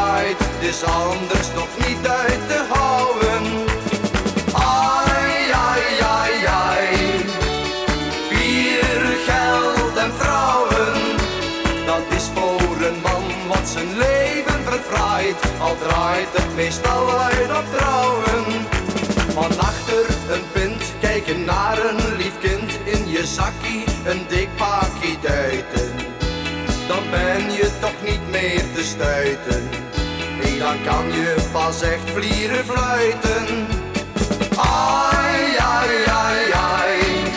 draait, het is anders toch niet uit te houden. Ai, ai, ai, ai, bier, geld en vrouwen, dat is voor een man wat zijn leven verfraait, al draait het meestal uit op trouwen. Van achter een pint kijken naar een lief kind, in je zakkie een dik pakje duiten, dan ben je toch niet meer te stuiten. Nee, dan kan je pas echt vlieren fluiten. Ai, ai, ai, ai,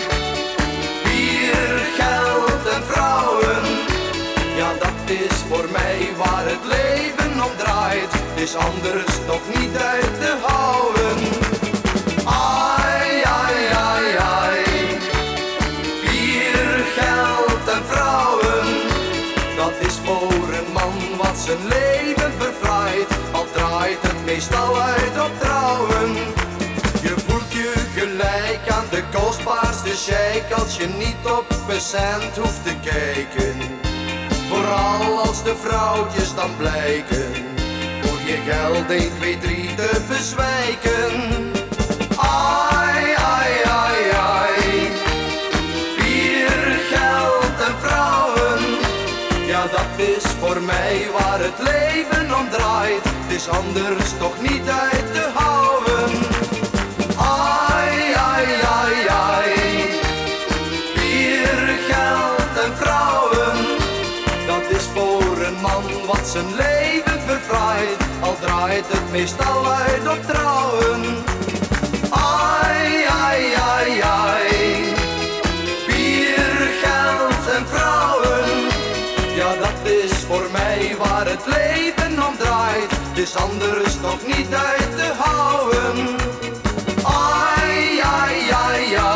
bier, geld en vrouwen, ja dat is voor mij waar het leven om draait, het is anders toch niet uit te houden. Ai, ai, ai, ai, bier, geld en vrouwen, dat is voor een man wat zijn leven verfraait, al draait het meestal uit op trouwen. Je voelt je gelijk aan de kostbaarste sheik als je niet op een cent hoeft te kijken. Vooral als de vrouwtjes dan blijken voor je geld 1, 2, 3 te bezwijken. Ai, ai, ai, ai, bier, geld en vrouwen, ja dat is voor mij waar het leven om draait, het is anders toch niet uit te houden. Ai, ai, ai, ai, bier, geld en vrouwen, dat is voor een man wat zijn leven verfraait, al draait het meestal uit op trouwen. Ai, ai, ai, ai, bier, geld en vrouwen, ja dat is voor mij waar het leven om draait, het is anders toch niet uit te houden. Ai, ai, ai, ai.